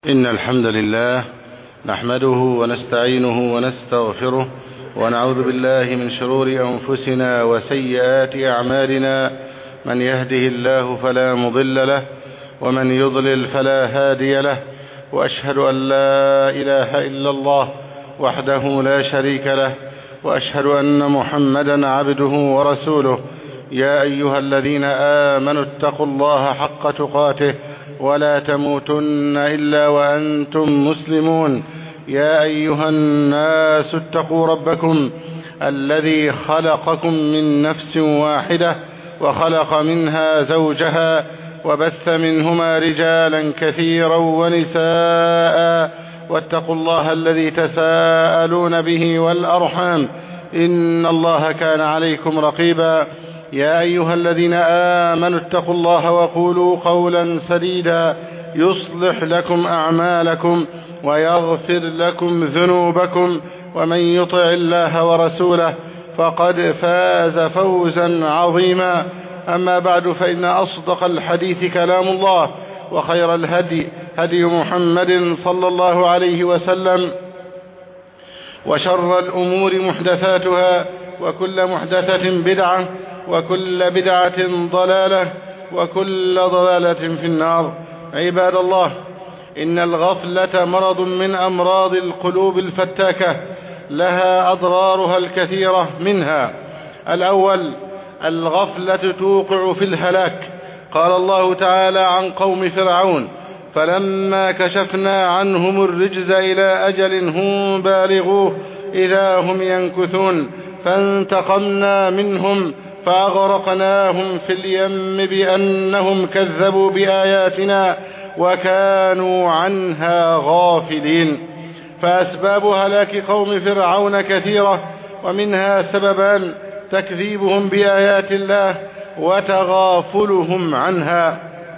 إن الحمد لله نحمده ونستعينه ونستغفره ونعوذ بالله من شرور أنفسنا وسيئات أعمالنا. من يهده الله فلا مضل له ومن يضلل فلا هادي له، وأشهد أن لا إله إلا الله وحده لا شريك له، وأشهد أن محمدا عبده ورسوله. يا أيها الذين آمنوا اتقوا الله حق تقاته ولا تموتن إلا وأنتم مسلمون. يا أيها الناس اتقوا ربكم الذي خلقكم من نفس واحدة وخلق منها زوجها وبث منهما رجالا كثيرا ونساء، واتقوا الله الذي تساءلون به والأرحام إن الله كان عليكم رقيبا. يا أيها الذين آمنوا اتقوا الله وقولوا قولا سديدا يصلح لكم أعمالكم ويغفر لكم ذنوبكم، ومن يطع الله ورسوله فقد فاز فوزا عظيما. أما بعد، فإن أصدق الحديث كلام الله، وخير الهدي هدي محمد صلى الله عليه وسلم، وشر الأمور محدثاتها، وكل محدثة بدعة، وكل بدعة ضلالة، وكل ضلالة في النار. عباد الله، إن الغفلة مرض من أمراض القلوب الفتاكة، لها أضرارها الكثيرة. منها الأول: الغفلة توقع في الهلاك. قال الله تعالى عن قوم فرعون: فلما كشفنا عنهم الرجز إلى أجل هم بالغوه إذا هم ينكثون فانتقمنا منهم فأغرقناهم في اليم بأنهم كذبوا بآياتنا وكانوا عنها غافلين. فأسباب هلاك قوم فرعون كثيرة، ومنها سببان: تكذيبهم بآيات الله وتغافلهم عنها.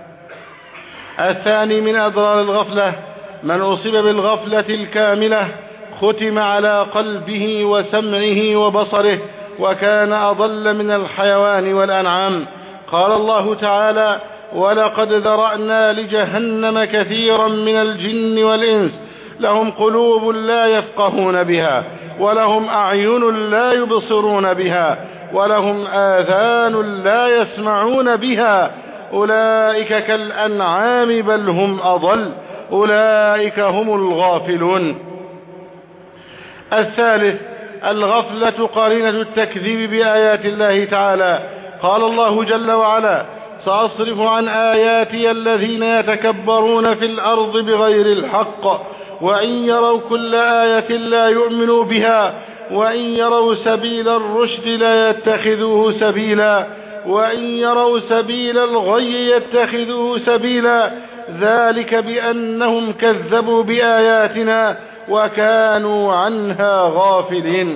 الثاني من أضرار الغفلة: من أصيب بالغفلة الكاملة ختم على قلبه وسمعه وبصره، وكان أضل من الحيوان والأنعام. قال الله تعالى: ولقد ذرأنا لجهنم كثيرا من الجن والإنس لهم قلوب لا يفقهون بها، ولهم أعين لا يبصرون بها، ولهم آذان لا يسمعون بها، أولئك كالأنعام بل هم أضل، أولئك هم الغافلون. الثالث: الغفلة قرينة التكذيب بآيات الله تعالى. قال الله جل وعلا: سأصرف عن آياتي الذين يتكبرون في الأرض بغير الحق وإن يروا كل آية لا يؤمنوا بها وإن يروا سبيل الرشد لا يتخذوه سبيلا وإن يروا سبيل الغي يتخذوه سبيلا، ذلك بأنهم كذبوا بآياتنا وكانوا عنها غافلين.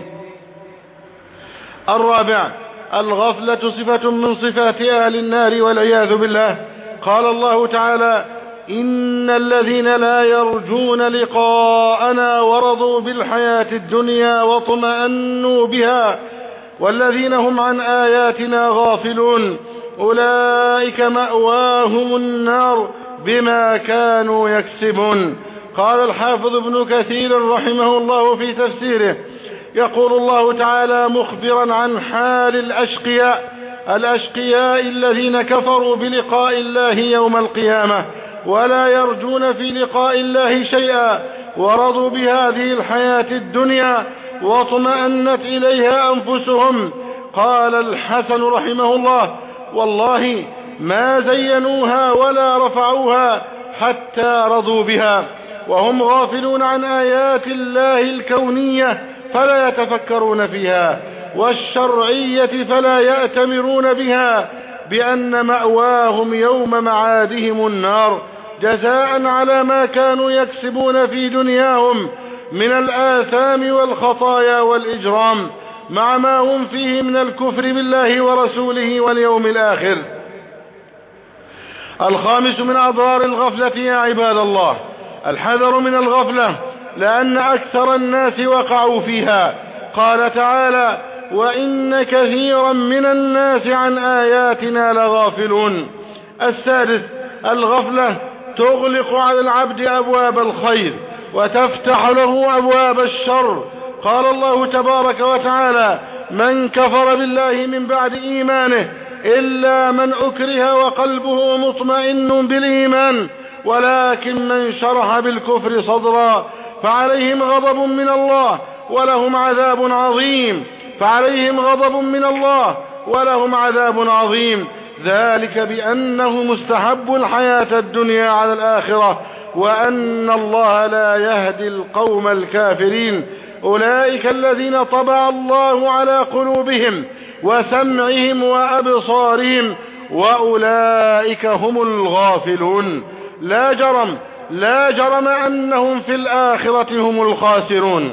الرابع: الغفلة صفة من صفات أهل النار والعياذ بالله. قال الله تعالى: إن الذين لا يرجون لقاءنا ورضوا بالحياة الدنيا واطمأنوا بها والذين هم عن آياتنا غافلون أولئك مأواهم النار بما كانوا يكسبون. قال الحافظ ابن كثير رحمه الله في تفسيره: يقول الله تعالى مخبرا عن حال الأشقياء الذين كفروا بلقاء الله يوم القيامة ولا يرجون في لقاء الله شيئا، ورضوا بهذه الحياة الدنيا واطمأنت إليها أنفسهم. قال الحسن رحمه الله: والله ما زينوها ولا رفعوها حتى رضوا بها، وهم غافلون عن آيات الله الكونية فلا يتفكرون فيها، والشرعية فلا يأتمرون بها، بأن مأواهم يوم معادهم النار جزاء على ما كانوا يكسبون في دنياهم من الآثام والخطايا والإجرام، مع ما هم فيه من الكفر بالله ورسوله واليوم الآخر. الخامس من أضرار الغفلة يا عباد الله: الحذر من الغفلة، لأن أكثر الناس وقعوا فيها. قال تعالى: وإن كثيرا من الناس عن آياتنا لغافلون. السادس: الغفلة تغلق على العبد أبواب الخير وتفتح له أبواب الشر. قال الله تبارك وتعالى: من كفر بالله من بعد إيمانه إلا من أكره وقلبه مطمئن بالإيمان ولكن من شرح بالكفر صدرا فعليهم غضب من الله ولهم عذاب عظيم ذلك بأنه مستحب الحياة الدنيا على الآخرة وأن الله لا يهدي القوم الكافرين. أولئك الذين طبع الله على قلوبهم وسمعهم وأبصارهم وأولئك هم الغافلون. لا جرم أنهم في الآخرة هم الخاسرون.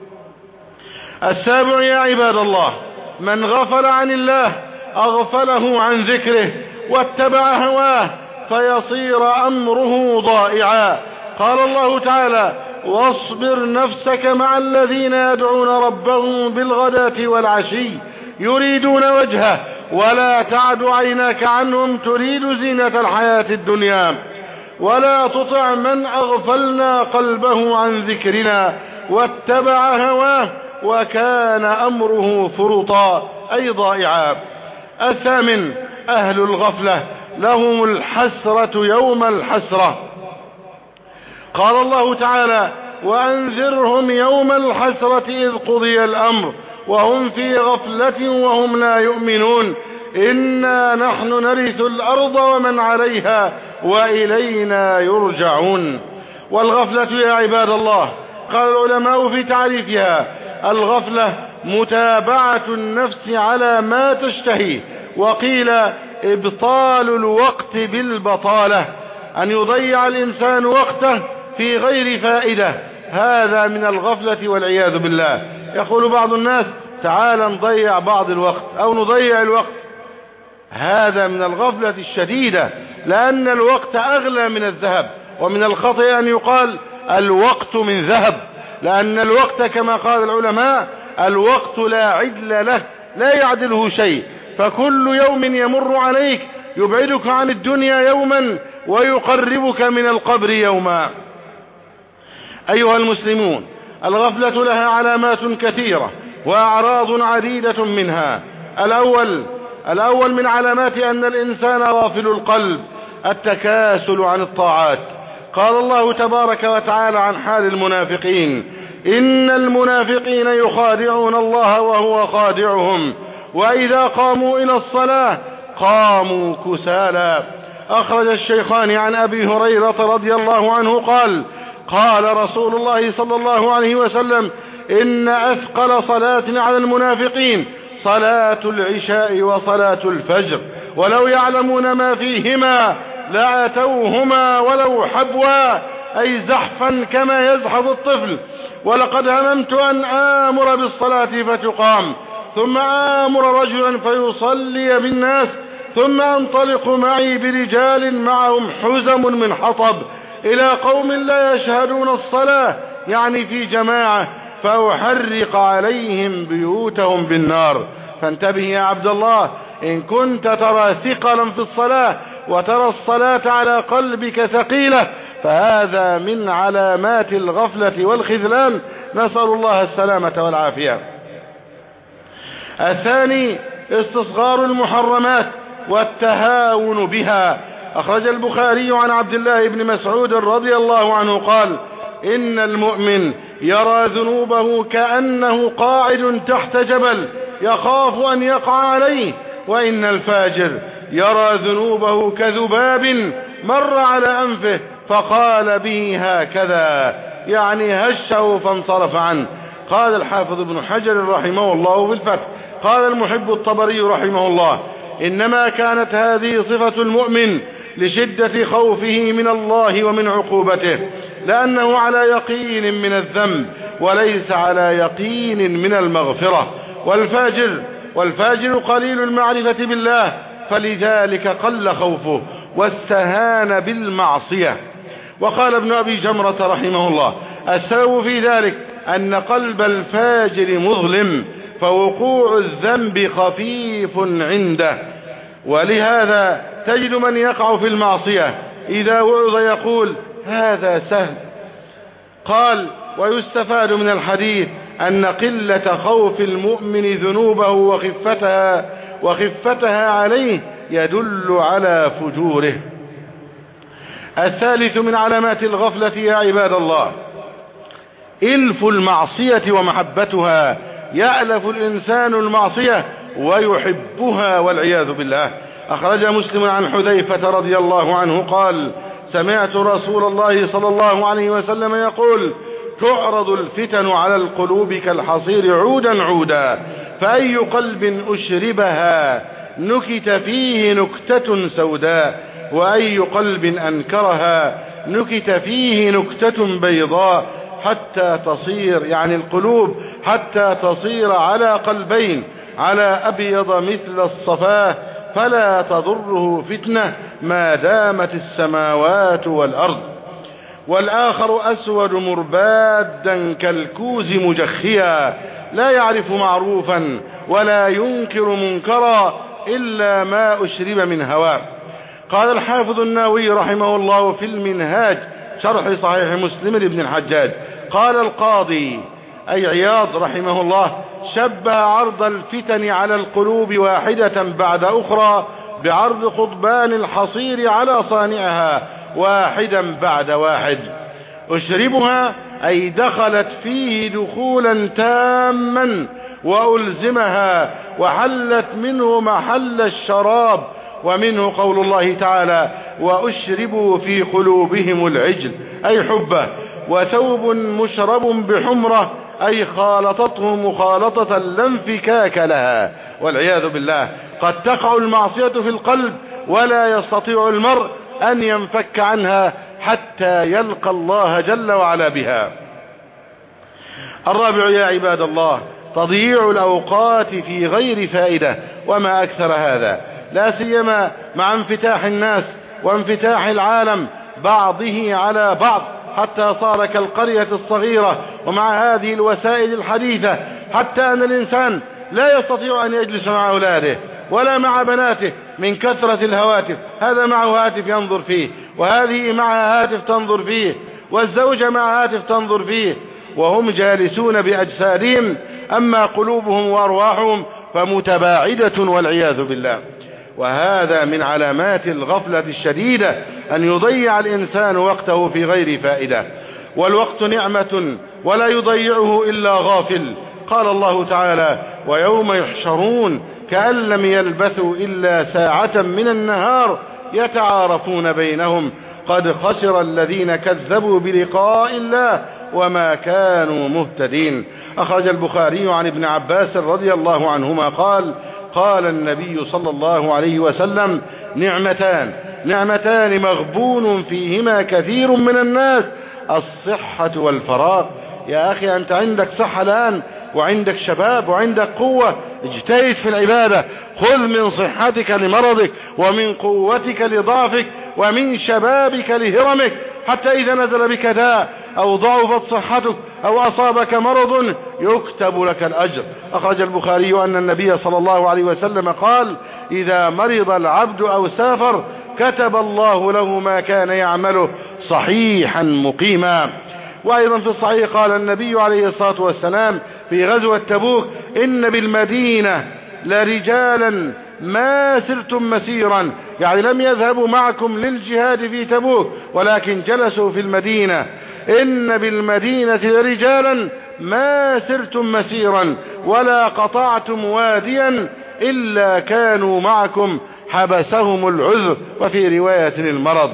السابع: يا عباد الله، من غفل عن الله أغفله عن ذكره واتبع هواه فيصير أمره ضائعا. قال الله تعالى: واصبر نفسك مع الذين يدعون ربهم بالغداة والعشي يريدون وجهه ولا تعد عيناك عنهم تريد زينة الحياة الدنيا ولا تطع من أغفلنا قلبه عن ذكرنا واتبع هواه وكان أمره فرطا أي ضائعا. الثامن: أهل الغفلة لهم الحسرة يوم الحسرة. قال الله تعالى: وأنذرهم يوم الحسرة إذ قضي الأمر وهم في غفلة وهم لا يؤمنون إنا نحن نرث الأرض ومن عليها وإلينا يرجعون. والغفلة يا عباد الله، قال العلماء في تعريفها: الغفلة متابعة النفس على ما تشتهي، وقيل إبطال الوقت بالبطالة، أن يضيع الإنسان وقته في غير فائدة، هذا من الغفلة والعياذ بالله. يقول بعض الناس: تعال نضيع بعض الوقت أو نضيع الوقت، هذا من الغفلة الشديدة، لأن الوقت أغلى من الذهب. ومن الخطأ أن يقال الوقت من ذهب، لأن الوقت كما قال العلماء: الوقت لا عدل له، لا يعدله شيء، فكل يوم يمر عليك يبعدك عن الدنيا يوما ويقربك من القبر يوما. أيها المسلمون، الغفلة لها علامات كثيرة وأعراض عديدة منها. الأول من علامات أن الإنسان غافل القلب التكاسل عن الطاعات. قال الله تبارك وتعالى عن حال المنافقين: إن المنافقين يخادعون الله وهو خادعهم وإذا قاموا إلى الصلاة قاموا كسالى. أخرج الشيخان عن أبي هريرة رضي الله عنه قال رسول الله صلى الله عليه وسلم: إن أثقل صلاة على المنافقين صلاة العشاء وصلاة الفجر ولو يعلمون ما فيهما لأتوهما ولو حبوا، أي زحفا كما يزحف الطفل. ولقد هممت أن آمر بالصلاة فتقام ثم آمر رجلا فيصلي بالناس ثم أنطلق معي برجال معهم حزم من حطب إلى قوم لا يشهدون الصلاة، يعني في جماعة، فأحرق عليهم بيوتهم بالنار. فانتبه يا عبد الله، إن كنت ترى ثقلا في الصلاة وترى الصلاة على قلبك ثقيلة فهذا من علامات الغفلة والخذلان، نسأل الله السلامة والعافية. الثاني: استصغار المحرمات والتهاون بها. أخرج البخاري عن عبد الله بن مسعود رضي الله عنه قال: إن المؤمن يرى ذنوبه كأنه قاعد تحت جبل يخاف أن يقع عليه، وإن الفاجر يرى ذنوبه كذباب مر على أنفه فقال به هكذا، يعني هشه فانصرف عنه. قال الحافظ ابن حجر رحمه الله في الفتح. قال المحب الطبري رحمه الله: إنما كانت هذه صفة المؤمن لشدة خوفه من الله ومن عقوبته، لأنه على يقين من الذنب وليس على يقين من المغفرة. والفاجر قليل المعرفة بالله، فلذلك قل خوفه واستهان بالمعصية. وقال ابن أبي جمرة رحمه الله: السبب في ذلك أن قلب الفاجر مظلم فوقوع الذنب خفيف عنده، ولهذا تجد من يقع في المعصية إذا وعظ يقول هذا سهل. قال: ويستفاد من الحديث أن قلة خوف المؤمن ذنوبه وخفتها عليه يدل على فجوره. الثالث من علامات الغفلة يا عباد الله إلف المعصية ومحبتها. يألف الإنسان المعصية ويحبها والعياذ بالله. أخرج مسلم عن حذيفة رضي الله عنه قال: سمعت رسول الله صلى الله عليه وسلم يقول: تعرض الفتن على القلوب كالحصير عودا عودا، فأي قلب أشربها نكت فيه نكتة سوداء، وأي قلب أنكرها نكت فيه نكتة بيضاء، حتى تصير يعني القلوب حتى تصير على قلبين، على أبيض مثل الصفاه، فلا تضره فتنة ما دامت السماوات والأرض. والآخر أسود مربادا كالكوز مجخيا، لا يعرف معروفا ولا ينكر منكرا إلا ما أشرب من هواه. قال الحافظ النووي رحمه الله في المنهاج شرح صحيح مسلم لابن الحجاج: قال القاضي أي عياض رحمه الله: شبه عرض الفتن على القلوب واحدة بعد أخرى بعرض قضبان الحصير على صانعها واحدا بعد واحد. أشربها أي دخلت فيه دخولا تاما وألزمها وحلت منه محل الشراب. ومنه قول الله تعالى: وأشربوا في قلوبهم العجل أي حبه. وثوب مشرب بحمرة أي خالطته مخالطة لا انفكاك لها والعياذ بالله. قد تقع المعصية في القلب ولا يستطيع المرء أن ينفك عنها حتى يلقى الله جل وعلا بها. الرابع يا عباد الله تضييع الأوقات في غير فائدة، وما أكثر هذا، لا سيما مع انفتاح الناس وانفتاح العالم بعضه على بعض، حتى صار كالقرية الصغيرة. ومع هذه الوسائل الحديثة حتى أن الإنسان لا يستطيع أن يجلس مع أولاده ولا مع بناته من كثرة الهواتف. هذا معه هاتف ينظر فيه، وهذه معها هاتف تنظر فيه، والزوجة مع هاتف تنظر فيه، وهم جالسون بأجسادهم، أما قلوبهم وأرواحهم فمتباعدة والعياذ بالله. وهذا من علامات الغفلة الشديدة أن يضيع الإنسان وقته في غير فائدة. والوقت نعمة ولا يضيعه إلا غافل. قال الله تعالى: ويوم يحشرون كأن لم يلبثوا إلا ساعة من النهار يتعارفون بينهم قد خسر الذين كذبوا بلقاء الله وما كانوا مهتدين. أخرج البخاري عن ابن عباس رضي الله عنهما قال: قال النبي صلى الله عليه وسلم: نعمتان مغبون فيهما كثير من الناس، الصحة والفراغ. يا أخي أنت عندك صحة الآن وعندك شباب وعندك قوة، اجتهد في العبادة، خذ من صحتك لمرضك ومن قوتك لضعفك ومن شبابك لهرمك، حتى إذا نزل بك داء أو ضعفت صحتك أو أصابك مرض يكتب لك الأجر. أخرج البخاري أن النبي صلى الله عليه وسلم قال: إذا مرض العبد أو سافر كتب الله له ما كان يعمله صحيحا مقيما. وأيضا في الصحيح قال النبي عليه الصلاة والسلام في غزوة تبوك: إن بالمدينة لرجالا ما سرتم مسيرا، يعني لم يذهبوا معكم للجهاد في تبوك ولكن جلسوا في المدينة. إن بالمدينة لرجالا ما سرتم مسيرا ولا قطعتم واديا إلا كانوا معكم حبسهم العذر، وفي رواية المرض.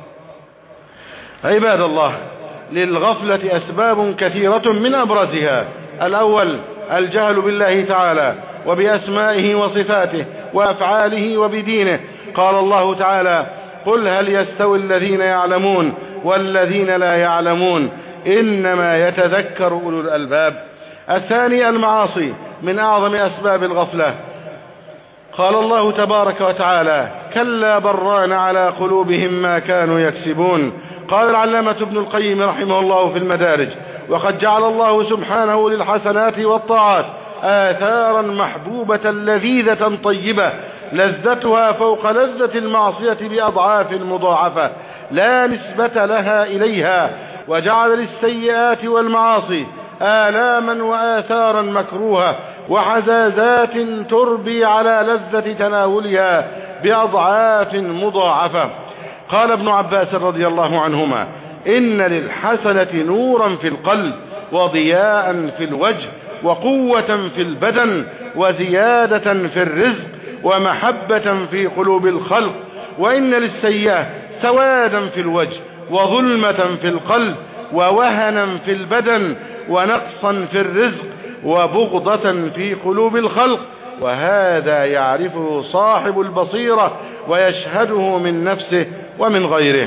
عباد الله، للغفلة أسباب كثيرة من أبرزها: الأول الجهل بالله تعالى وبأسمائه وصفاته وأفعاله وبدينه. قال الله تعالى: قل هل يستوي الذين يعلمون والذين لا يعلمون إنما يتذكر أولو الألباب. الثاني المعاصي من أعظم أسباب الغفلة. قال الله تبارك وتعالى: كلا بران على قلوبهم ما كانوا يكسبون. قال العلامة ابن القيم رحمه الله في المدارج: وقد جعل الله سبحانه للحسنات والطاعات آثارا محبوبة لذيذة طيبة، لذتها فوق لذة المعصية بأضعاف مضاعفة، لا نسبة لها إليها، وجعل للسيئات والمعاصي آلاما وآثارا مكروهة وحزازات تربي على لذة تناولها بأضعاف مضاعفة. قال ابن عباس رضي الله عنهما: إن للحسنة نورا في القلب وضياء في الوجه وقوة في البدن وزيادة في الرزق ومحبة في قلوب الخلق، وإن للسيئة سوادا في الوجه وظلمة في القلب ووهنا في البدن ونقصا في الرزق وبغضة في قلوب الخلق، وهذا يعرفه صاحب البصيرة ويشهده من نفسه ومن غيره.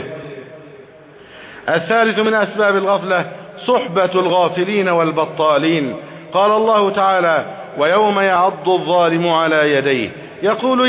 الثالث من أسباب الغفلة صحبة الغافلين والبطالين. قال الله تعالى: ويوم يعض الظالم على يديه يقول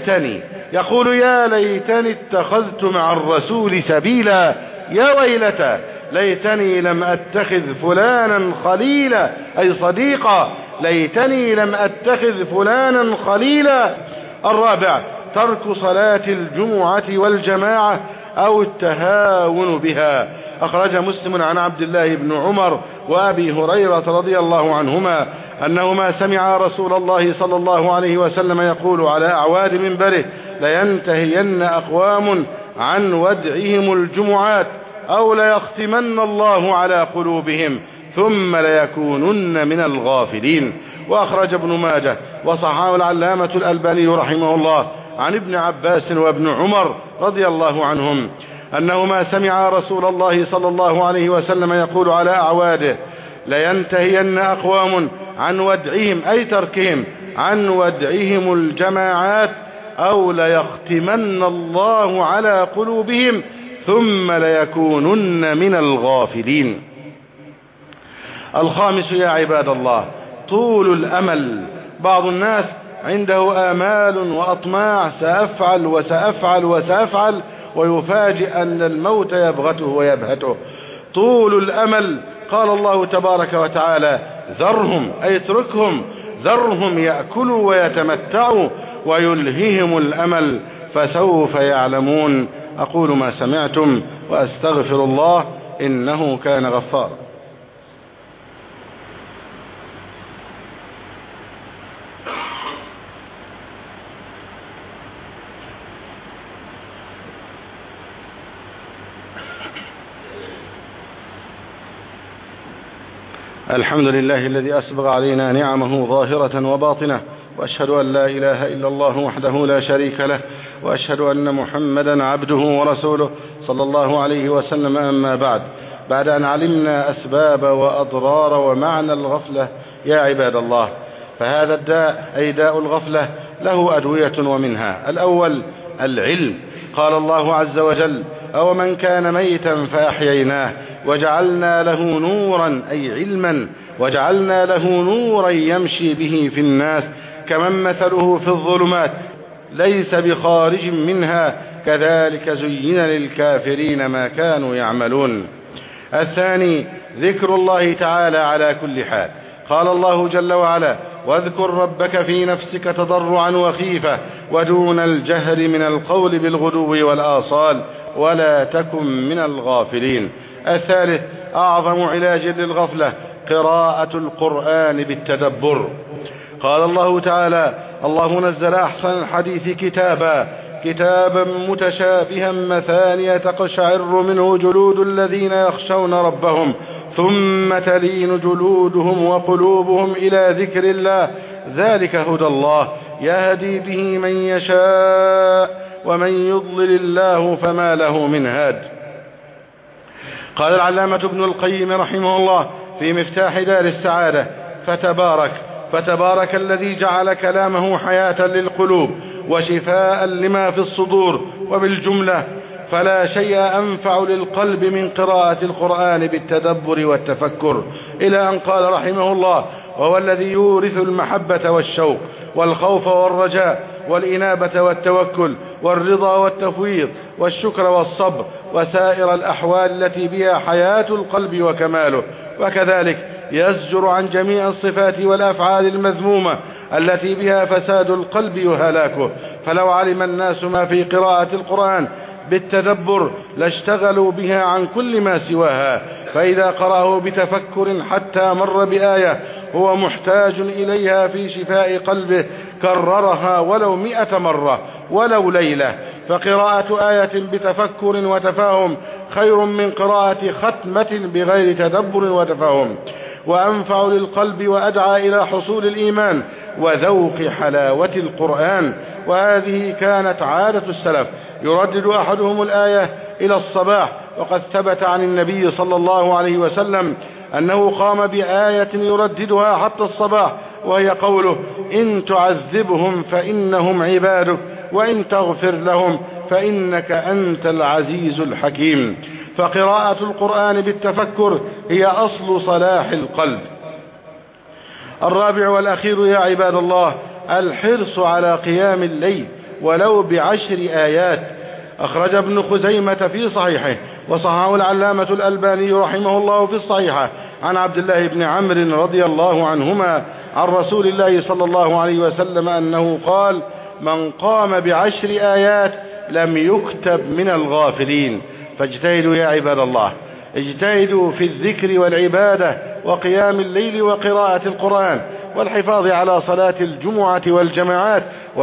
يا ليتني اتخذت مع الرسول سبيلا، يا ويلتى ليتني لم أتخذ فلانا خليلا، أي صديقا، ليتني لم أتخذ فلانا خليلا. الرابع ترك صلاة الجمعة والجماعة أو التهاون بها. أخرج مسلم عن عبد الله بن عمر وأبي هريرة رضي الله عنهما أنهما سمع رسول الله صلى الله عليه وسلم يقول على أعواد منبره: لينتهين أقوام عن ودعهم الجمعات أو ليختمن الله على قلوبهم ثم ليكونن من الغافلين. وأخرج ابن ماجه وصححه العلامة الألباني رحمه الله عن ابن عباس وابن عمر رضي الله عنهم أنهما سمع رسول الله صلى الله عليه وسلم يقول على أعواده: لينتهين أقوام عن ودعهم، أي تركهم عن ودعهم الجماعات، أو ليختمن الله على قلوبهم ثم ليكونن من الغافلين. الخامس يا عباد الله طول الأمل. بعض الناس عنده آمال وأطماع، سأفعل وسأفعل وسأفعل، ويفاجئ أن الموت يبغته ويبهته. طول الأمل. قال الله تبارك وتعالى: ذرهم، أي اتركهم، ذرهم يأكلوا ويتمتعوا ويلههم الأمل فسوف يعلمون. أقول ما سمعتم وأستغفر الله إنه كان غفارا. الحمد لله الذي أسبغ علينا نعمه ظاهرة وباطنة، وأشهد أن لا إله إلا الله وحده لا شريك له، وأشهد أن محمدا عبده ورسوله صلى الله عليه وسلم. أما بعد أن علمنا أسباب وأضرار ومعنى الغفلة يا عباد الله، فهذا الداء أي داء الغفلة له أدوية، ومنها الأول العلم. قال الله عز وجل: أو من كان ميتا فأحييناه وجعلنا له نورا، أي علما، وجعلنا له نورا يمشي به في الناس كمن مثله في الظلمات ليس بخارج منها كذلك زين للكافرين ما كانوا يعملون. الثاني ذكر الله تعالى على كل حال. قال الله جل وعلا: واذكر ربك في نفسك تضرعا وخيفة ودون الجهر من القول بالغدو والآصال ولا تكن من الغافلين. الثالث أعظم علاج للغفلة قراءة القرآن بالتدبر. قال الله تعالى: الله نزل أحسن الحديث كتابا متشابها مثانية تقشعر منه جلود الذين يخشون ربهم ثم تلين جلودهم وقلوبهم إلى ذكر الله ذلك هدى الله يهدي به من يشاء ومن يضلل الله فما له من هاد. قال العلامة ابن القيم رحمه الله في مفتاح دار السعادة: فتبارك الذي جعل كلامه حياة للقلوب وشفاء لما في الصدور. وبالجملة فلا شيء أنفع للقلب من قراءة القرآن بالتدبر والتفكر، إلى أن قال رحمه الله: وهو الذي يورث المحبة والشوق والخوف والرجاء والإنابة والتوكل والرضا والتفويض والشكر والصبر وسائر الأحوال التي بها حياة القلب وكماله. وكذلك يزجر عن جميع الصفات والأفعال المذمومة التي بها فساد القلب وهلاكه. فلو علم الناس ما في قراءة القرآن بالتدبر لاشتغلوا بها عن كل ما سواها، فإذا قرأه بتفكر حتى مر بآية هو محتاج إليها في شفاء قلبه كررها ولو 100 مرة ولو ليلة. فقراءة آية بتفكر وتفاهم خير من قراءة ختمة بغير تدبر وتفاهم، وأنفع للقلب وأدعى إلى حصول الإيمان وذوق حلاوة القرآن. وهذه كانت عادة السلف، يردد أحدهم الآية إلى الصباح، وقد ثبت عن النبي صلى الله عليه وسلم أنه قام بآية يرددها حتى الصباح، وهي قوله: إن تعذبهم فإنهم عبادك وإن تغفر لهم فإنك أنت العزيز الحكيم. فقراءة القرآن بالتفكر هي أصل صلاح القلب. الرابع والأخير يا عباد الله الحرص على قيام الليل ولو ب10 آيات. أخرج ابن خزيمة في صحيحه وصححه العلامة الألباني رحمه الله في الصحيحة عن عبد الله بن عمرو رضي الله عنهما عن رسول الله صلى الله عليه وسلم أنه قال: من قام ب10 آيات لم يكتب من الغافلين. فاجتهدوا يا عباد الله، اجتهدوا في الذكر والعبادة وقيام الليل وقراءة القرآن والحفاظ على صلاة الجمعة والجماعات،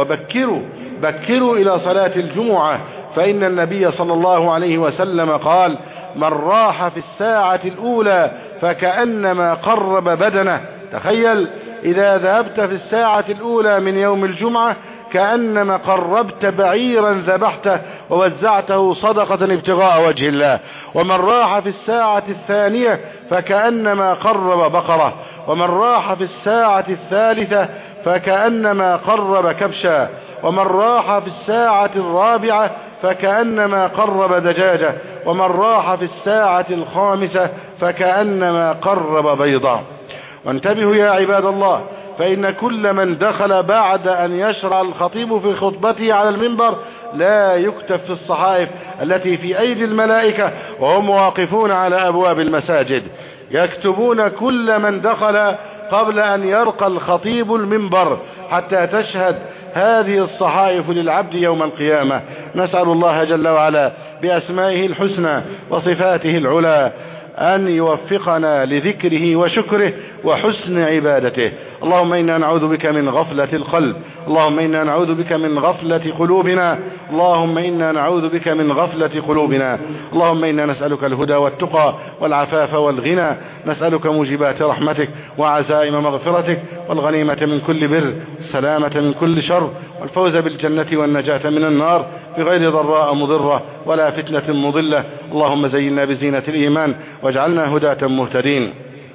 بكروا إلى صلاة الجمعة، فإن النبي صلى الله عليه وسلم قال: من راح في الساعة الأولى فكأنما قرب بدنه. تخيل إذا ذهبت في الساعة الأولى من يوم الجمعة كأنما قربت بعيرا ذبحته ووزعته صدقة ابتغاء وجه الله. ومن راح في الساعة الثانية فكأنما قرب بقرة. ومن راح في الساعة الثالثة فكأنما قرب كبشا. ومن راح في الساعة الرابعة فكأنما قرب دجاجة. ومن راح في الساعة الخامسة فكأنما قرب بيضا. وانتبهوا يا عباد الله، فإن كل من دخل بعد أن يشرع الخطيب في خطبته على المنبر لا يكتب في الصحائف التي في أيدي الملائكة وهم واقفون على أبواب المساجد. يكتبون كل من دخل قبل أن يرقى الخطيب المنبر حتى تشهد هذه الصحائف للعبد يوم القيامة. نسأل الله جل وعلا بأسمائه الحسنى وصفاته العلى أن يوفقنا لذكره وشكره وحسن عبادته. اللهم إنا نعوذ بك من غفلة القلب، اللهم إنا نعوذ بك من غفلة قلوبنا، اللهم إنا نعوذ بك من غفلة قلوبنا. اللهم إنا نسألك الهدى والتقى والعفاف والغنى، نسألك موجبات رحمتك وعزائم مغفرتك والغنيمة من كل بر، السلامة من كل شر، والفوز بالجنة والنجاة من النار بغير ضراء مضرة ولا فتنة مضلة. اللهم زينا بزينة الإيمان واجعلنا هداة مهتدين.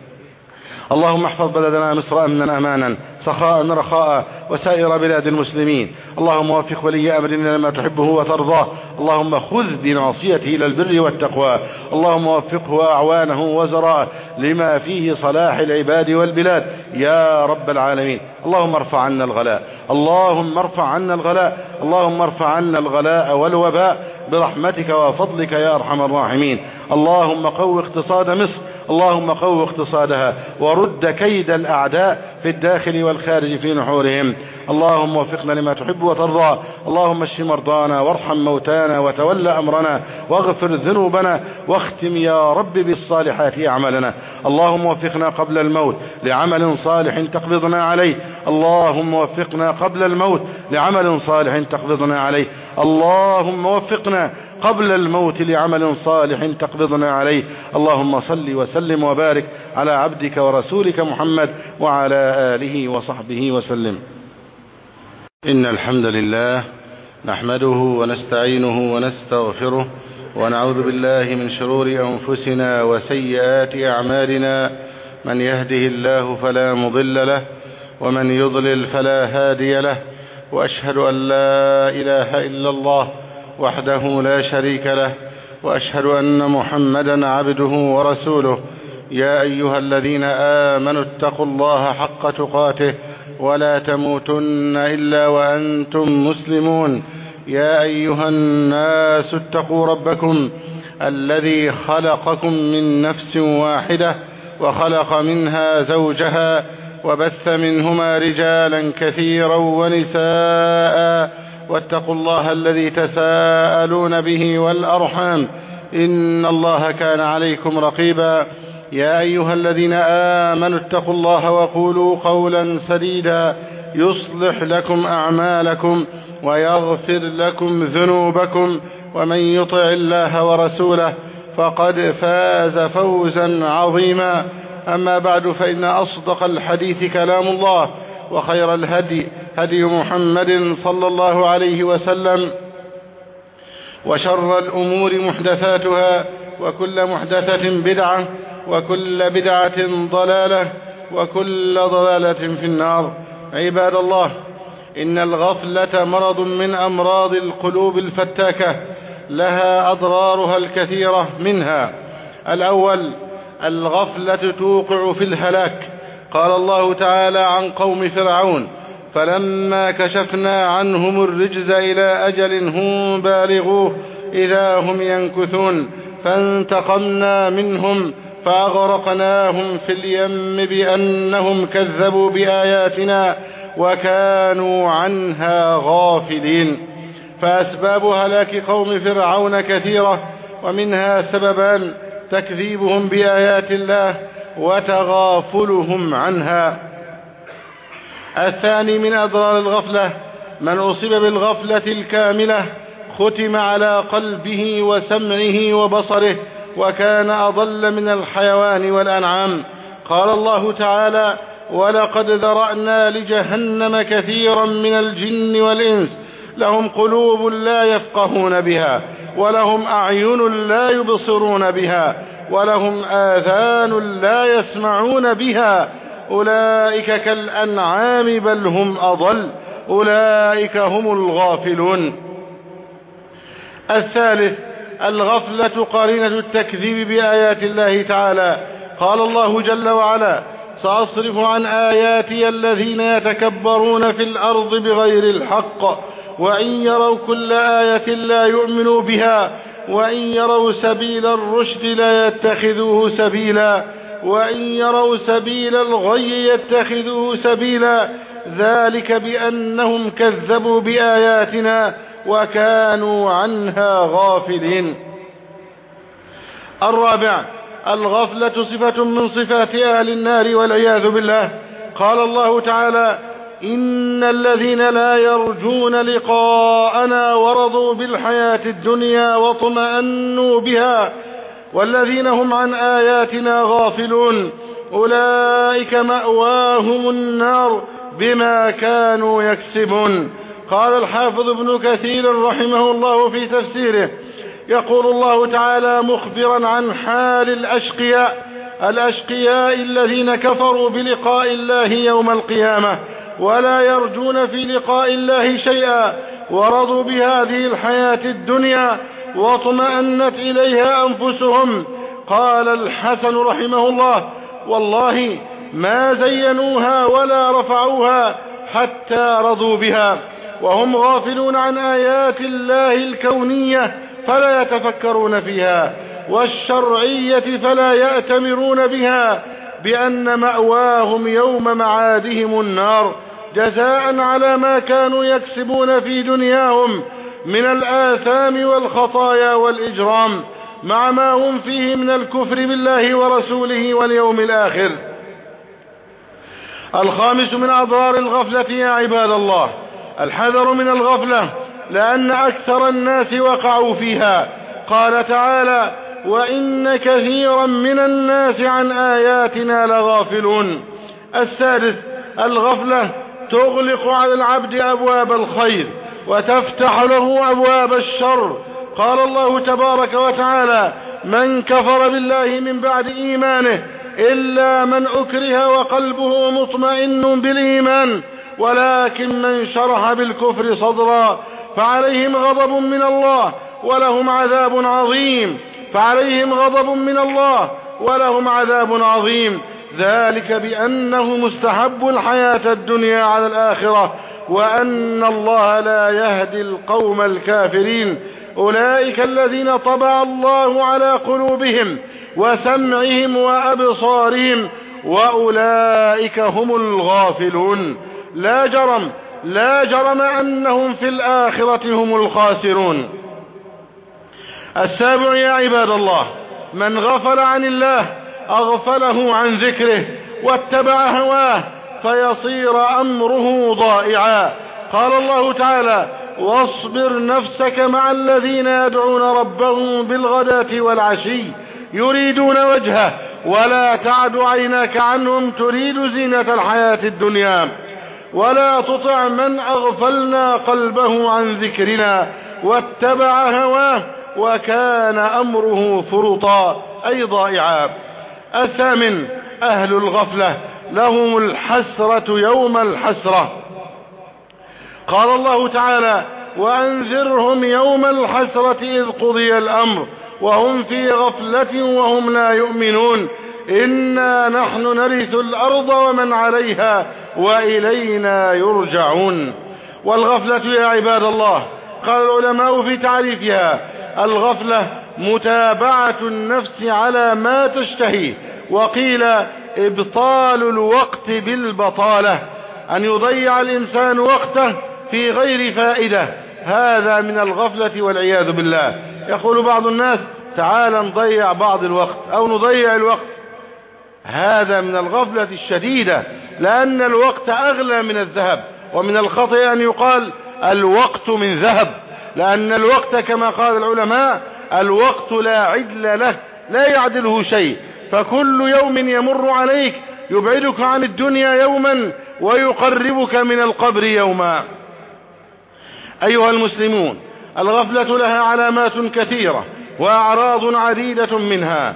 اللهم احفظ بلدنا مصر أمنا أمانا سخاء رخاء وسائر بلاد المسلمين. اللهم وفق ولي أمرنا لما تحبه وترضاه. اللهم خذ بناصيته إلى البر والتقوى. اللهم وفقه وأعوانه وزراءه لما فيه صلاح العباد والبلاد يا رب العالمين. اللهم ارفع عنا الغلاء، اللهم ارفع عنا الغلاء، اللهم ارفع عنا الغلاء والوباء برحمتك وفضلك يا أرحم الراحمين. اللهم قو اقتصاد مصر، اللهم قو اقتصادها ورد كيد الأعداء في الداخل والخارج في نحورهم. اللهم وفقنا لما تحب وترضى. اللهم اشف مرضانا وارحم موتانا وتول أمرنا واغفر ذنوبنا واختم يا رب بالصالحات أعمالنا. اللهم وفقنا قبل الموت لعمل صالح تقبضنا عليه. اللهم وفقنا قبل الموت لعمل صالح تقبضنا عليه. اللهم وفقنا قبل الموت لعمل صالح تقبضنا عليه. اللهم صل وسلم وبارك على عبدك ورسولك محمد وعلى آله وصحبه وسلم. إن الحمد لله نحمده ونستعينه ونستغفره ونعوذ بالله من شرور أنفسنا وسيئات أعمالنا. من يهده الله فلا مضل له ومن يضلل فلا هادي له، وأشهد أن لا إله إلا الله وحده لا شريك له، وأشهد أن محمدا عبده ورسوله. يا أيها الذين آمنوا اتقوا الله حق تقاته ولا تموتن إلا وأنتم مسلمون. يا أيها الناس اتقوا ربكم الذي خلقكم من نفس واحدة وخلق منها زوجها وبث منهما رجالا كثيرا ونساء، واتقوا الله الذي تساءلون به والأرحام إن الله كان عليكم رقيبا. يا أيها الذين آمنوا اتقوا الله وقولوا قولا سديدا يصلح لكم أعمالكم ويغفر لكم ذنوبكم ومن يطع الله ورسوله فقد فاز فوزا عظيما. أما بعد، فإن أصدق الحديث كلام الله، وخير الهدي هدي محمد صلى الله عليه وسلم، وشر الأمور محدثاتها، وكل محدثة بدعة، وكل بدعة ضلالة، وكل ضلالة في النار. عباد الله، إن الغفلة مرض من أمراض القلوب الفتاكة، لها أضرارها الكثيرة، منها: الأول، الغفلة توقع في الهلاك. قال الله تعالى عن قوم فرعون: فلما كشفنا عنهم الرجز إلى أجل هم بالغوه إذا هم ينكثون فانتقمنا منهم فأغرقناهم في اليم بأنهم كذبوا بآياتنا وكانوا عنها غافلين. فأسباب هلاك قوم فرعون كثيرة، ومنها سببان: تكذيبهم بآيات الله وتغافلهم عنها. الثاني من أضرار الغفلة: من أصيب بالغفلة الكاملة ختم على قلبه وسمعه وبصره وكان أضل من الحيوان والأنعام. قال الله تعالى: ولقد ذرأنا لجهنم كثيرا من الجن والإنس لهم قلوب لا يفقهون بها ولهم أعين لا يبصرون بها ولهم آذان لا يسمعون بها أولئك كالأنعام بل هم أضل أولئك هم الغافلون. الثالث، الغفلة قرينة التكذيب بآيات الله تعالى. قال الله جل وعلا: سأصرف عن آياتي الذين يتكبرون في الأرض بغير الحق وإن يروا كل آية لا يؤمنوا بها وإن يروا سبيل الرشد لا يتخذوه سبيلا وإن يروا سبيل الغي يتخذوه سبيلا ذلك بأنهم كذبوا بآياتنا وكانوا عنها غافلين. الرابع، الغفلة صفة من صفات أهل النار والعياذ بالله. قال الله تعالى: إن الذين لا يرجون لقاءنا ورضوا بالحياة الدنيا واطمأنوا بها والذين هم عن آياتنا غافلون أولئك مأواهم النار بما كانوا يكسبون. قال الحافظ ابن كثير رحمه الله في تفسيره: يقول الله تعالى مخبرا عن حال الأشقياء الذين كفروا بلقاء الله يوم القيامة ولا يرجون في لقاء الله شيئا ورضوا بهذه الحياة الدنيا واطمأنت إليها أنفسهم. قال الحسن رحمه الله: والله ما زينوها ولا رفعوها حتى رضوا بها، وهم غافلون عن آيات الله الكونية فلا يتفكرون فيها والشرعية فلا يأتمرون بها، بأن مأواهم يوم معادهم النار جزاء على ما كانوا يكسبون في دنياهم من الآثام والخطايا والإجرام مع ما هم فيه من الكفر بالله ورسوله واليوم الآخر. الخامس من أضرار الغفلة يا عباد الله: الحذر من الغفلة، لأن أكثر الناس وقعوا فيها. قال تعالى: وإن كثيرا من الناس عن آياتنا لغافلون. السادس، الغفلة تغلق على العبد أبواب الخير وتفتح له أبواب الشر. قال الله تبارك وتعالى: من كفر بالله من بعد إيمانه إلا من أكره وقلبه مطمئن بالإيمان ولكن من شرح بالكفر صدرا فعليهم غضب من الله ولهم عذاب عظيم ذلك بأنه مستحب الحياة الدنيا على الآخرة وأن الله لا يهدي القوم الكافرين. أولئك الذين طبع الله على قلوبهم وسمعهم وأبصارهم وأولئك هم الغافلون. لا جرم لا جرم أنهم في الآخرة هم الخاسرون. السابع يا عباد الله: من غفل عن الله أغفله عن ذكره واتبع هواه فيصير أمره ضائعا. قال الله تعالى: واصبر نفسك مع الذين يدعون ربهم بالغداة والعشي يريدون وجهه ولا تعد عيناك عنهم تريد زينة الحياة الدنيا ولا تطع من أغفلنا قلبه عن ذكرنا واتبع هواه وكان أمره فرطا، أي ضائعا. الثامن: أهل الغفلة لهم الحسرة يوم الحسرة. قال الله تعالى: وأنذرهم يوم الحسرة إذ قضي الأمر وهم في غفلة وهم لا يؤمنون إنا نحن نرث الأرض ومن عليها وإلينا يرجعون. والغفلة يا عباد الله، قال العلماء في تعريفها: الغفلة متابعة النفس على ما تشتهي، وقيل إبطال الوقت بالبطالة، أن يضيع الإنسان وقته في غير فائدة، هذا من الغفلة والعياذ بالله. يقول بعض الناس: تعال نضيع بعض الوقت أو نضيع الوقت، هذا من الغفلة الشديدة، لأن الوقت أغلى من الذهب. ومن الخطأ أن يقال الوقت من ذهب، لأن الوقت كما قال العلماء: الوقت لا عدل له، لا يعدله شيء، فكل يوم يمر عليك يبعدك عن الدنيا يوما ويقربك من القبر يوما. أيها المسلمون، الغفلة لها علامات كثيرة وأعراض عديدة منها.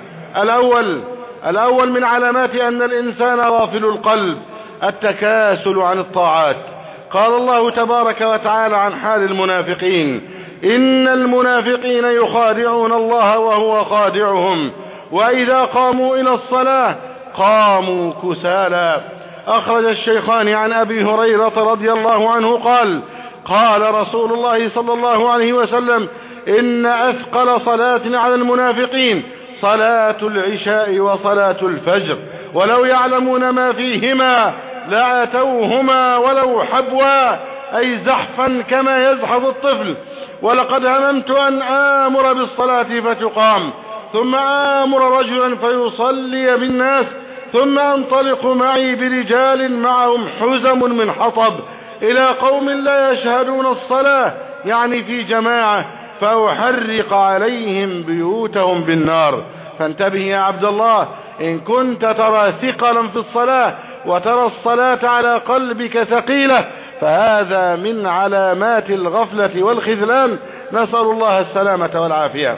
الأول من علامات أن الإنسان غافل القلب التكاسل عن الطاعات. قال الله تبارك وتعالى عن حال المنافقين: إن المنافقين يخادعون الله وهو خادعهم وإذا قاموا إلى الصلاة قاموا كسالى. أخرج الشيخان عن أبي هريرة رضي الله عنه قال: قال رسول الله صلى الله عليه وسلم: إن أثقل صلاة على المنافقين صلاة العشاء وصلاة الفجر، ولو يعلمون ما فيهما لأتوهما ولو حبوا، أي زحفا كما يزحف الطفل. ولقد هممت أن آمر بالصلاة فتقام، ثم آمر رجلا فيصلي بالناس، ثم أنطلق معي برجال معهم حزم من حطب إلى قوم لا يشهدون الصلاة، يعني في جماعة، فأحرق عليهم بيوتهم بالنار. فانتبه يا عبد الله، إن كنت ترى ثقلا في الصلاة وترى الصلاة على قلبك ثقيلة فهذا من علامات الغفلة والخذلان، نسأل الله السلامة والعافية.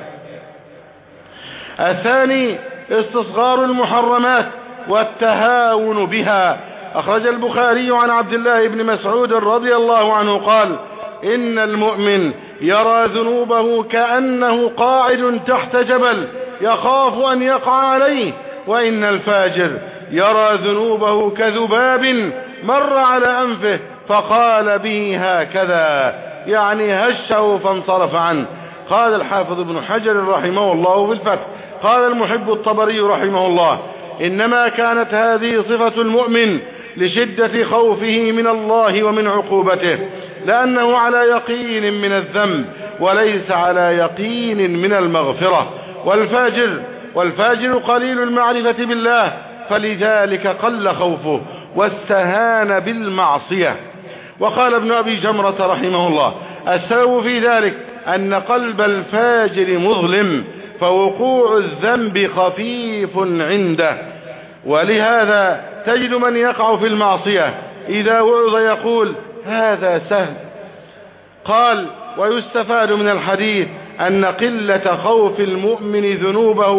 الثاني: استصغار المحرمات والتهاون بها. أخرج البخاري عن عبد الله بن مسعود رضي الله عنه قال: إن المؤمن يرى ذنوبه كأنه قاعد تحت جبل يخاف أن يقع عليه، وإن الفاجر يرى ذنوبه كذباب مر على أنفه فقال به هكذا، يعني هشه فانصرف عنه. قال الحافظ ابن حجر رحمه الله في الفتح. قال المحب الطبري رحمه الله: إنما كانت هذه صفة المؤمن لشدة خوفه من الله ومن عقوبته، لأنه على يقين من الذنب وليس على يقين من المغفرة. والفاجر قليل المعرفة بالله، فلذلك قل خوفه واستهان بالمعصية. وقال ابن أبي جمرة رحمه الله: السبب في ذلك أن قلب الفاجر مظلم، فوقوع الذنب خفيف عنده، ولهذا تجد من يقع في المعصية إذا وعظ يقول: هذا سهل. قال: ويستفاد من الحديث أن قلة خوف المؤمن ذنوبه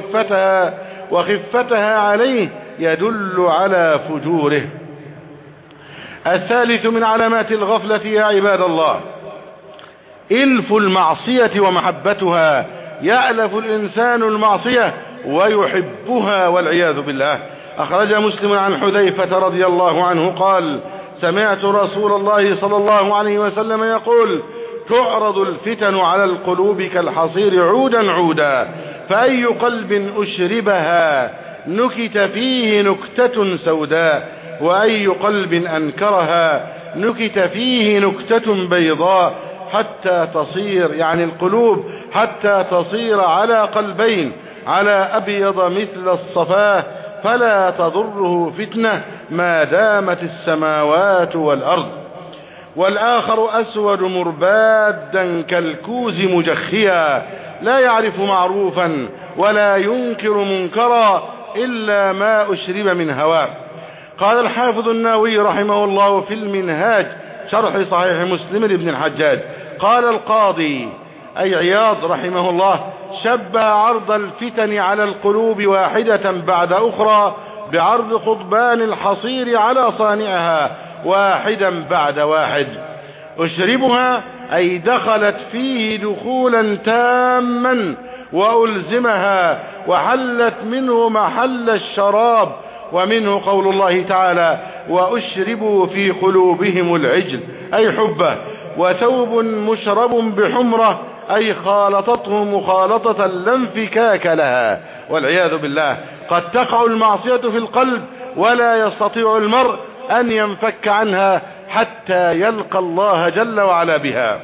وخفتها عليه يدل على فجوره. الثالث من علامات الغفلة يا عباد الله: إلف المعصية ومحبتها. يألف الإنسان المعصية ويحبها والعياذ بالله. أخرج مسلم عن حذيفة رضي الله عنه قال: سمعت رسول الله صلى الله عليه وسلم يقول: تعرض الفتن على القلوب كالحصير عودا عودا، فأي قلب أشربها نكت فيه نكتة سوداء، وأي قلب أنكرها نكت فيه نكتة بيضاء حتى تصير، يعني القلوب حتى تصير على قلبين، على أبيض مثل الصفاه، فلا تضره فتنة ما دامت السماوات والأرض. والآخر أسود مربادا كالكوز مجخيا، لا يعرف معروفا ولا ينكر منكرا إلا ما أشرب من هواه. قال الحافظ النووي رحمه الله في المنهاج شرح صحيح مسلم لابن الحجاج، قال القاضي أي عياض رحمه الله: شبه عرض الفتن على القلوب واحدة بعد أخرى بعرض قضبان الحصير على صانعها واحدا بعد واحد. أشربها أي دخلت فيه دخولا تاما وألزمها وحلت منه محل الشراب. ومنه قول الله تعالى: وأشربوا في قلوبهم العجل أي حبه، وثوب مشرب بحمرة أي خالطته مخالطة لا انفكاك لها، والعياذ بالله. قد تقع المعصية في القلب ولا يستطيع المرء أن ينفك عنها حتى يلقى الله جل وعلا بها.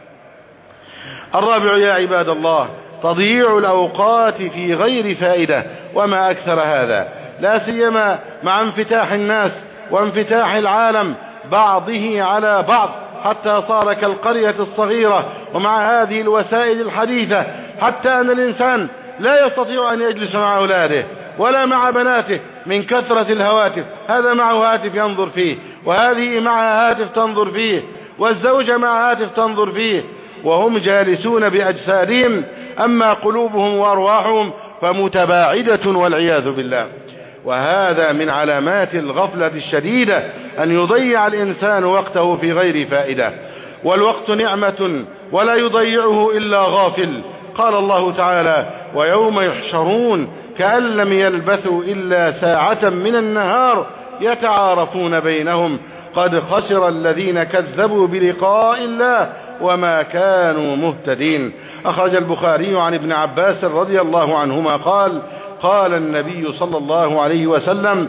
الرابع يا عباد الله: تضييع الأوقات في غير فائدة، وما أكثر هذا، لا سيما مع انفتاح الناس وانفتاح العالم بعضه على بعض حتى صار كالقرية الصغيرة. ومع هذه الوسائل الحديثة حتى أن الإنسان لا يستطيع أن يجلس مع أولاده ولا مع بناته من كثرة الهواتف، هذا معه هاتف ينظر فيه، وهذه معها هاتف تنظر فيه، والزوجة مع هاتف تنظر فيه، وهم جالسون بأجسادهم، أما قلوبهم وأرواحهم فمتباعدة والعياذ بالله. وهذا من علامات الغفلة الشديدة، أن يضيع الإنسان وقته في غير فائدة. والوقت نعمة ولا يضيعه إلا غافل. قال الله تعالى: ويوم يحشرون كأن لم يلبثوا إلا ساعة من النهار يتعارفون بينهم قد خسر الذين كذبوا بلقاء الله وما كانوا مهتدين. أخرج البخاري عن ابن عباس رضي الله عنهما قال: قال النبي صلى الله عليه وسلم: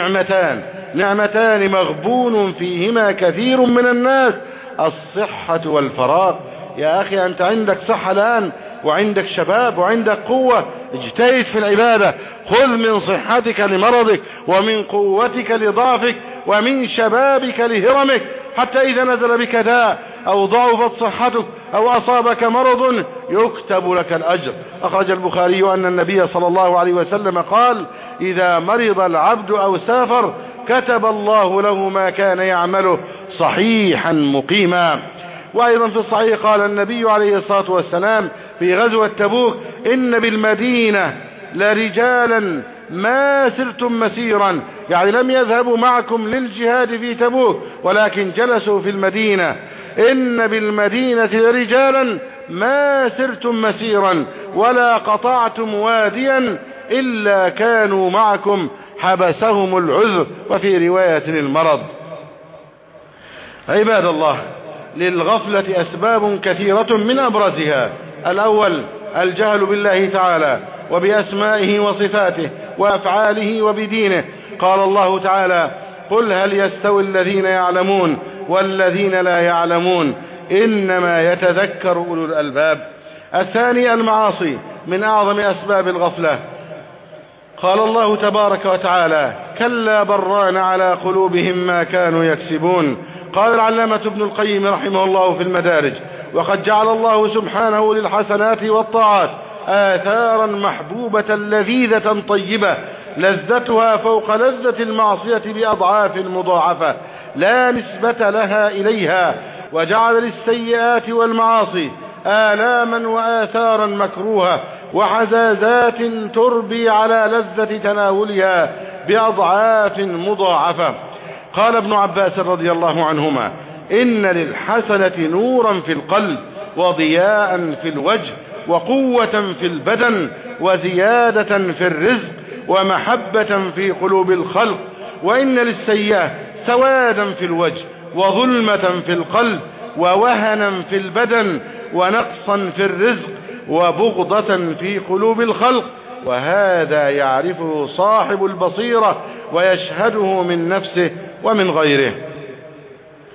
نعمتان مغبون فيهما كثير من الناس، الصحة والفراغ. يا أخي أنت عندك صحة الآن وعندك شباب وعندك قوة، اجتهد في العبادة، خذ من صحتك لمرضك ومن قوتك لضعفك ومن شبابك لهرمك، حتى إذا نزل بك داء أو ضعفت صحتك أو أصابك مرض يكتب لك الأجر. أخرج البخاري أن النبي صلى الله عليه وسلم قال: إذا مرض العبد أو سافر كتب الله له ما كان يعمله صحيحا مقيما. وأيضا في الصحيح قال النبي عليه الصلاة والسلام في غزوة تبوك: إن بالمدينة لرجالا ما سرتم مسيرا، يعني لم يذهبوا معكم للجهاد في تبوك ولكن جلسوا في المدينة. إن بالمدينة لرجالا ما سرتم مسيرا ولا قطعتم واديا إلا كانوا معكم حبسهم العذر، وفي رواية المرض. عباد الله، للغفلة أسباب كثيرة من أبرزها: الأول الجهل بالله تعالى وبأسمائه وصفاته وأفعاله وبدينه. قال الله تعالى: قل هل يستوي الذين يعلمون والذين لا يعلمون إنما يتذكر أولو الألباب. الثاني المعاصي من أعظم أسباب الغفلة. قال الله تبارك وتعالى: كلا بران على قلوبهم ما كانوا يكسبون. قال العلامة ابن القيم رحمه الله في المدارج: وقد جعل الله سبحانه للحسنات والطاعات آثارا محبوبة لذيذة طيبة لذتها فوق لذة المعصية بأضعاف مضاعفة لا نسبة لها إليها، وجعل للسيئات والمعاصي آلاما وآثارا مكروهة وعزازات تربي على لذة تناولها بأضعاف مضاعفة. قال ابن عباس رضي الله عنهما: إن للحسنة نورا في القلب وضياء في الوجه وقوة في البدن وزيادة في الرزق ومحبة في قلوب الخلق، وإن للسيئة سوادا في الوجه وظلمة في القلب ووهنا في البدن ونقصا في الرزق وبغضة في قلوب الخلق، وهذا يعرفه صاحب البصيرة ويشهده من نفسه ومن غيره.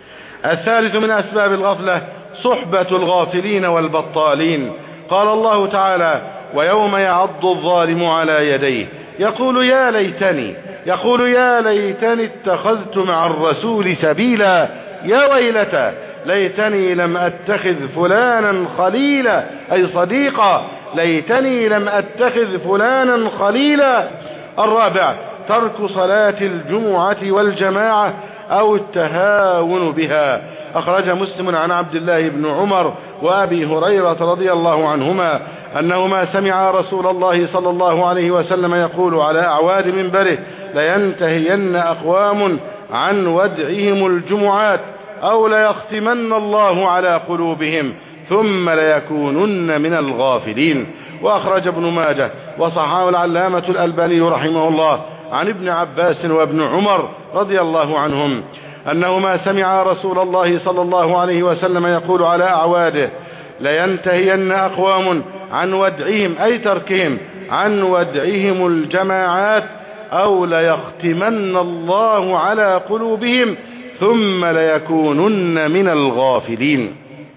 الثالث من أسباب الغفلة صحبة الغافلين والبطالين. قال الله تعالى: ويوم يعض الظالم على يديه يقول يا ليتني اتخذت مع الرسول سبيلا يا ويلتى ليتني لم أتخذ فلانا خليلا، أي صديقا، ليتني لم أتخذ فلانا خليلا. الرابع ترك صلاة الجمعة والجماعة أو التهاون بها. أخرج مسلم عن عبد الله بن عمر وأبي هريرة رضي الله عنهما أنهما سمعا رسول الله صلى الله عليه وسلم يقول على أعواد منبره: لينتهين أقوام عن ودعهم الجمعات أو ليختمن الله على قلوبهم ثم ليكونن من الغافلين. وأخرج ابن ماجه وصححه العلامة الألباني رحمه الله عن ابن عباس وابن عمر رضي الله عنهم أنهما سمعا رسول الله صلى الله عليه وسلم يقول على أعواده: لينتهين أقوام عن ودعهم، أي تركهم عن ودعهم الجماعات أو ليختمن الله على قلوبهم ثم ليكونن من الغافلين.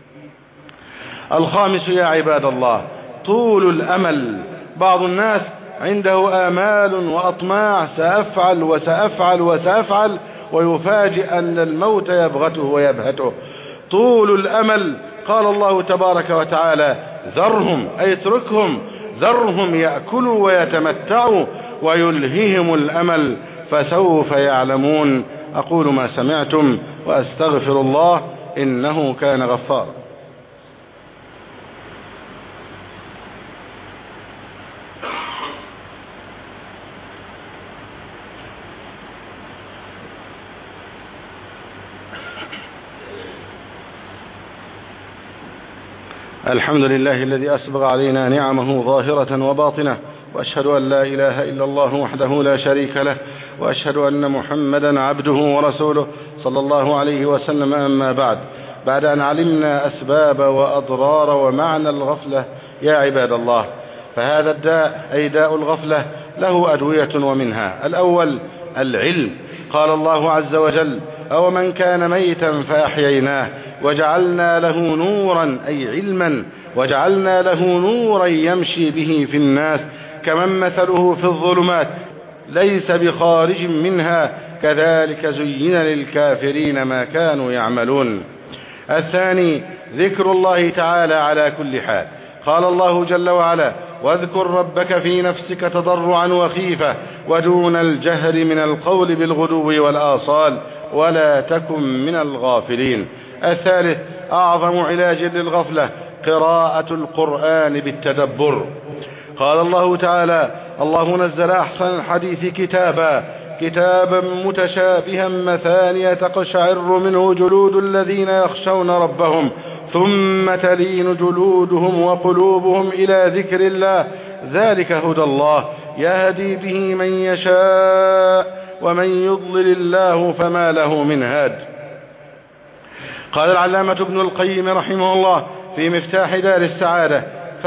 الخامس يا عباد الله طول الأمل. بعض الناس عنده آمال وأطماع، سأفعل وسأفعل وسأفعل، ويفاجئ أن الموت يبغته ويبهته. طول الأمل. قال الله تبارك وتعالى: ذرهم، أي اتركهم، ذرهم يأكلوا ويتمتعوا ويلههم الأمل فسوف يعلمون. أقول ما سمعتم وأستغفر الله إنه كان غفارا. الحمد لله الذي أسبغ علينا نعمه ظاهرة وباطنة، وأشهد أن لا إله إلا الله وحده لا شريك له، وأشهد أن محمدا عبده ورسوله صلى الله عليه وسلم. أما بعد أن علمنا أسباب وأضرار ومعنى الغفلة يا عباد الله، فهذا الداء أي داء الغفلة له أدوية، ومنها الأول العلم. قال الله عز وجل: أو من كان ميتا فأحييناه وجعلنا له نورا، أي علما، وجعلنا له نورا يمشي به في الناس كمن مثله في الظلمات ليس بخارج منها كذلك زين للكافرين ما كانوا يعملون. الثاني ذكر الله تعالى على كل حال. قال الله جل وعلا: واذكر ربك في نفسك تضرعا وخيفة ودون الجهر من القول بالغدو والآصال ولا تكن من الغافلين. الثالث أعظم علاج للغفلة قراءة القرآن بالتدبر. قال الله تعالى: الله نزل أحسن الحديث كتابا متشابها مثانية تقشعر منه جلود الذين يخشون ربهم ثم تلين جلودهم وقلوبهم إلى ذكر الله ذلك هدى الله يهدي به من يشاء ومن يضلل الله فما له من هاد. قال العلامة ابن القيم رحمه الله في مفتاح دار السعادة: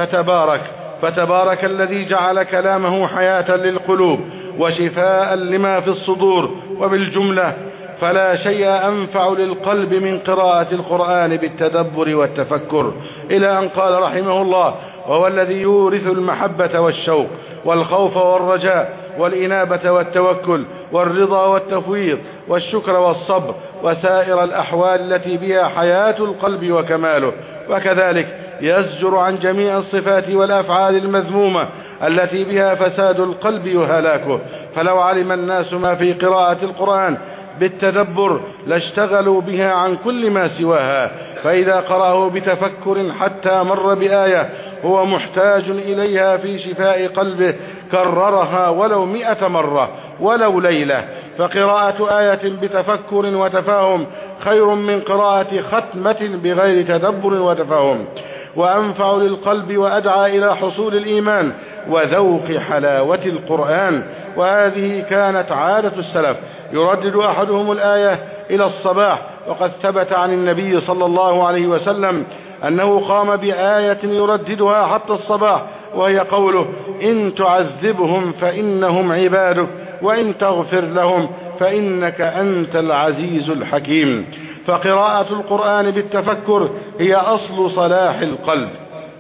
فتبارك الذي جعل كلامه حياة للقلوب وشفاء لما في الصدور. وبالجملة فلا شيء أنفع للقلب من قراءة القرآن بالتدبر والتفكر، إلى أن قال رحمه الله: وهو الذي يورث المحبة والشوق والخوف والرجاء والإنابة والتوكل والرضا والتفويض والشكر والصبر وسائر الأحوال التي بها حياة القلب وكماله. وكذلك يزجر عن جميع الصفات والأفعال المذمومة التي بها فساد القلب وهلاكه. فلو علم الناس ما في قراءة القرآن بالتدبر لاشتغلوا بها عن كل ما سواها، فإذا قرأه بتفكر حتى مر بآية هو محتاج إليها في شفاء قلبه كررها ولو 100 مرة ولو ليلة. فقراءة آية بتفكر وتفاهم خير من قراءة ختمة بغير تدبر وتفاهم، وأنفع للقلب وأدعى إلى حصول الإيمان وذوق حلاوة القرآن. وهذه كانت عادة السلف، يردد أحدهم الآية إلى الصباح، وقد ثبت عن النبي صلى الله عليه وسلم أنه قام بآية يرددها حتى الصباح، وهي قوله: إن تعذبهم فإنهم عبادك وإن تغفر لهم فإنك أنت العزيز الحكيم. فقراءة القرآن بالتفكر هي أصل صلاح القلب.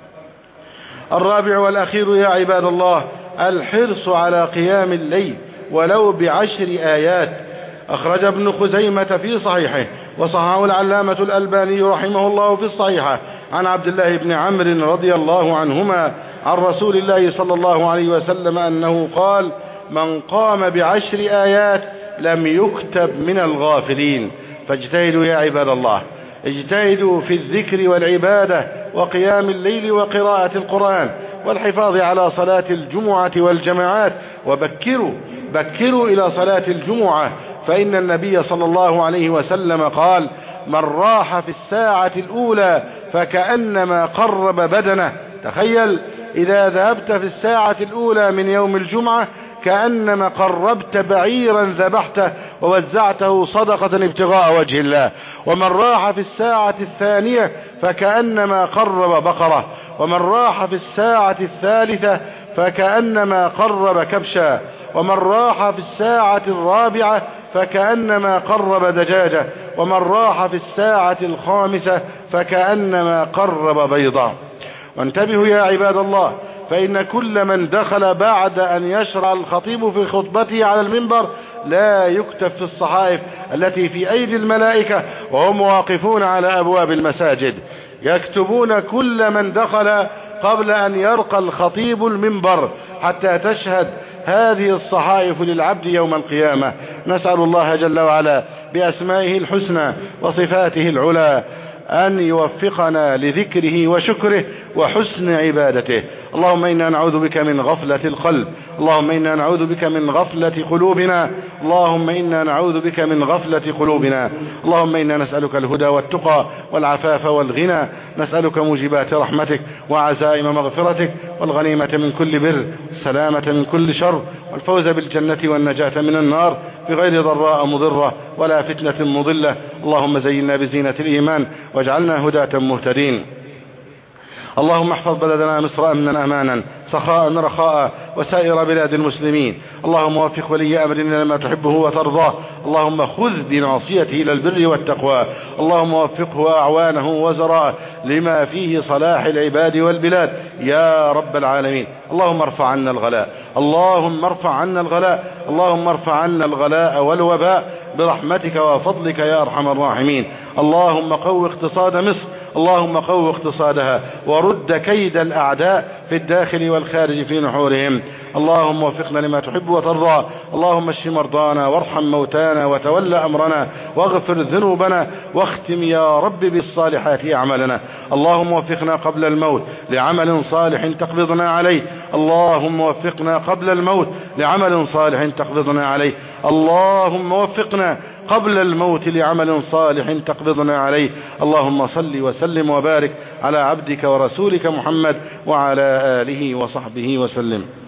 الرابع والأخير يا عباد الله الحرص على قيام الليل ولو ب10 آيات. أخرج ابن خزيمة في صحيحه وصححه العلامة الألباني رحمه الله في الصحيحة عن عبد الله بن عمرو رضي الله عنهما عن رسول الله صلى الله عليه وسلم أنه قال: من قام ب10 آيات لم يكتب من الغافلين. فاجتهدوا يا عباد الله، اجتهدوا في الذكر والعبادة وقيام الليل وقراءة القرآن والحفاظ على صلاة الجمعة والجماعات، بكروا إلى صلاة الجمعة، فإن النبي صلى الله عليه وسلم قال: من راح في الساعة الأولى فكأنما قرب بدنه. تخيل إذا ذهبت في الساعة الأولى من يوم الجمعة كأنما قربت بعيرا ذبحته ووزعته صدقة ابتغاء وجه الله. ومن راح في الساعة الثانية فكأنما قرب بقرة. ومن راح في الساعة الثالثة فكأنما قرب كبشا. ومن راح في الساعة الرابعة فكأنما قرب دجاجة. ومن راح في الساعة الخامسة فكأنما قرب بيضا. وانتبهوا يا عباد الله، فإن كل من دخل بعد أن يشرع الخطيب في خطبته على المنبر لا يكتب في الصحائف التي في أيدي الملائكة وهم واقفون على أبواب المساجد. يكتبون كل من دخل قبل أن يرقى الخطيب المنبر حتى تشهد هذه الصحائف للعبد يوم القيامة. نسأل الله جل وعلا بأسمائه الحسنى وصفاته العلى أن يوفقنا لذكره وشكره وحسن عبادته. اللهم إنا نعوذ بك من غفلة القلب، اللهم إنا نعوذ بك من غفلة قلوبنا، اللهم إنا نعوذ بك من غفلة قلوبنا. اللهم إنا نسألك الهدى والتقى والعفاف والغنى، نسألك موجبات رحمتك وعزائم مغفرتك والغنيمة من كل بر، السلامة من كل شر، والفوز بالجنة والنجاة من النار بغير ضراء مضرة ولا فتنة مضلة. اللهم زينا بزينة الإيمان واجعلنا هداة مهتدين. اللهم احفظ بلدنا مصر أمنا أمانا سخاء رخاء وسائر بلاد المسلمين. اللهم وفق ولي أمرنا لما تحبه وترضاه. اللهم خذ بناصيته إلى البر والتقوى. اللهم وفقه وأعوانه وزراءه لما فيه صلاح العباد والبلاد يا رب العالمين. اللهم ارفع عنا الغلاء، اللهم ارفع عنا الغلاء، اللهم ارفع عنا الغلاء والوباء برحمتك وفضلك يا أرحم الراحمين. اللهم قو اقتصاد مصر، اللهم قو اقتصادها ورد كيد الأعداء في الداخل والخارج في نحورهم. اللهم وفقنا لما تحب وترضى. اللهم اشف مرضانا وارحم موتانا وتول أمرنا واغفر ذنوبنا واختم يا رب بالصالحات أعمالنا. اللهم وفقنا قبل الموت لعمل صالح تقبضنا عليه. اللهم وفقنا قبل الموت لعمل صالح تقبضنا عليه. اللهم وفقنا قبل الموت لعمل صالح تقبضنا عليه. اللهم صل وسلم وبارك على عبدك ورسولك محمد وعلى آله وصحبه وسلم.